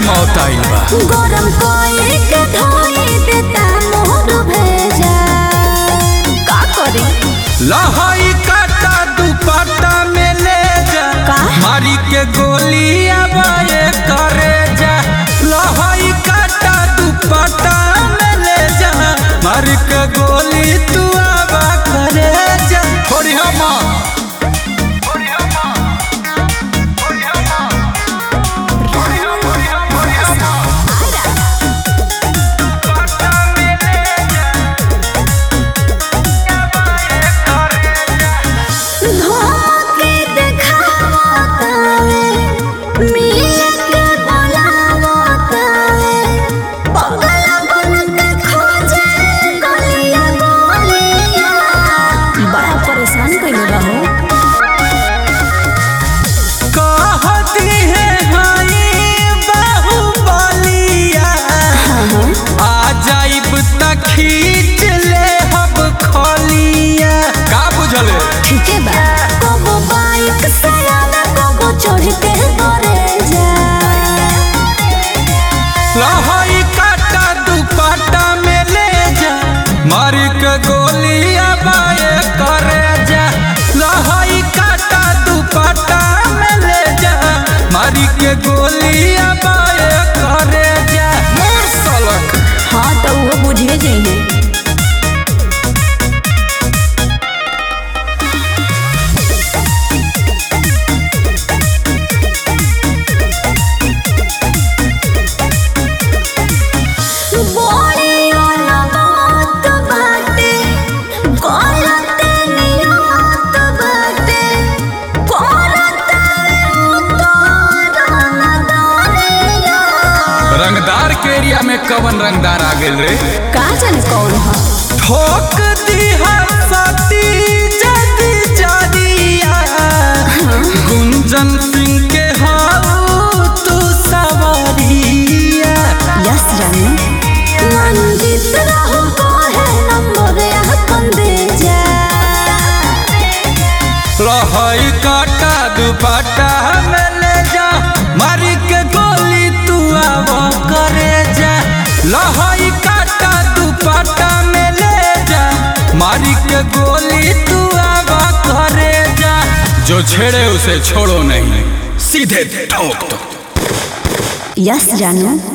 मौत आइल बा। गरम कोई के धोई देता मोर भेजा का करी लहाई काटा दुपट्टा में ले जा का? मारी के गोली आवाए करे जा। लहाई काटा दुपट्टा में ले जा मारी के गोली तू आवा करे जा। थोड़ी हम खींच ले हम खोलिया का बुझले ठीक है बा कोगो बाइक से आना कोगो चढ़ के करे जा लहाई काटा दुपट्टा में ले जा मारी के गोली आवाए करे जा। लहाई काटा दुपट्टा में ले जा मारी के गोली आवाए करे जा। मोर सलक हाँ तो वो बुझे जाइए रंगदार के एरिया में कवन रंगदार आ गेल रे का जाने कौन है ठोक दी सती जदी जादिया गुंजन सिंह के हाउ तू सवारिया। यस रानी मंजित रहो को है नंबर अपन दे जा लहाई काटा दुपट्टा में ले जा मारी के गोली तू आवा करे जा। लहाई काटा दुपट्टा में ले जा मारी के गोली तू आवा करे जा। जो छेड़े उसे छोड़ो नहीं सीधे ठोक दो। यस जानू।